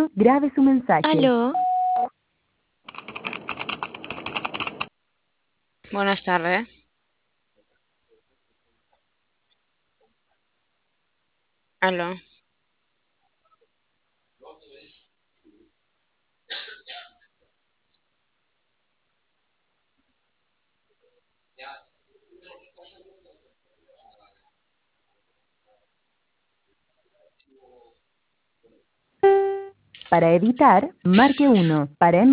término, grabe su mensaje. Aló, Buenas tardes. Aló. Para editar, marque 1. Para